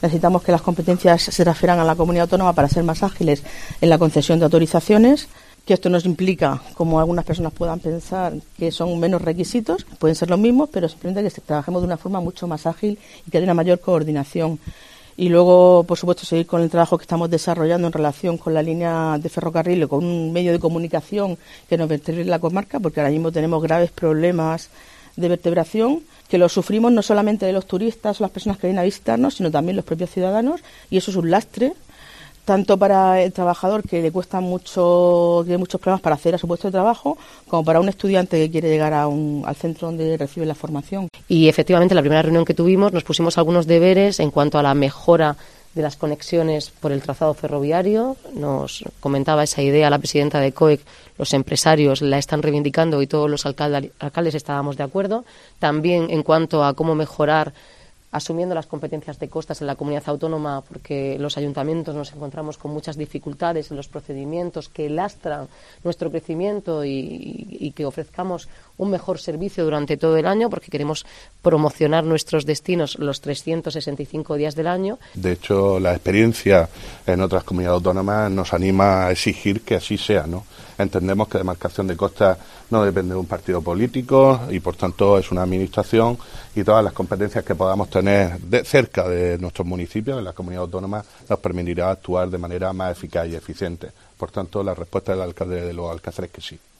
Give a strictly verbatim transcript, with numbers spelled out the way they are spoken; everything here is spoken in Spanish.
Necesitamos que las competencias se transfieran a la comunidad autónoma para ser más ágiles en la concesión de autorizaciones, que esto nos implica, como algunas personas puedan pensar, que son menos requisitos, pueden ser los mismos, pero simplemente que trabajemos de una forma mucho más ágil y que haya una mayor coordinación. Y luego, por supuesto, seguir con el trabajo que estamos desarrollando en relación con la línea de ferrocarril o con un medio de comunicación que nos vertebre la comarca, porque ahora mismo tenemos graves problemas de vertebración, que lo sufrimos no solamente de los turistas o las personas que vienen a visitarnos, sino también los propios ciudadanos, y eso es un lastre, tanto para el trabajador, que le cuesta mucho, tiene muchos problemas para acceder a su puesto de trabajo, como para un estudiante que quiere llegar a un, al centro donde recibe la formación. Y efectivamente, en la primera reunión que tuvimos nos pusimos algunos deberes en cuanto a la mejora de las conexiones por el trazado ferroviario. Nos comentaba esa idea la presidenta de C O E C, los empresarios la están reivindicando y todos los alcaldes, alcaldes estábamos de acuerdo. También en cuanto a cómo mejorar asumiendo las competencias de costas en la comunidad autónoma, porque los ayuntamientos nos encontramos con muchas dificultades en los procedimientos que lastran nuestro crecimiento y, y, y que ofrezcamos un mejor servicio durante todo el año, porque queremos promocionar nuestros destinos los trescientos sesenta y cinco días del año. De hecho, la experiencia en otras comunidades autónomas nos anima a exigir que así sea, ¿no? Entendemos que demarcación de costas no depende de un partido político y, por tanto, es una administración, y todas las competencias que podamos tener de cerca de nuestros municipios, en la comunidad autónoma, nos permitirá actuar de manera más eficaz y eficiente. Por tanto, la respuesta del alcalde de los Alcázares es que sí.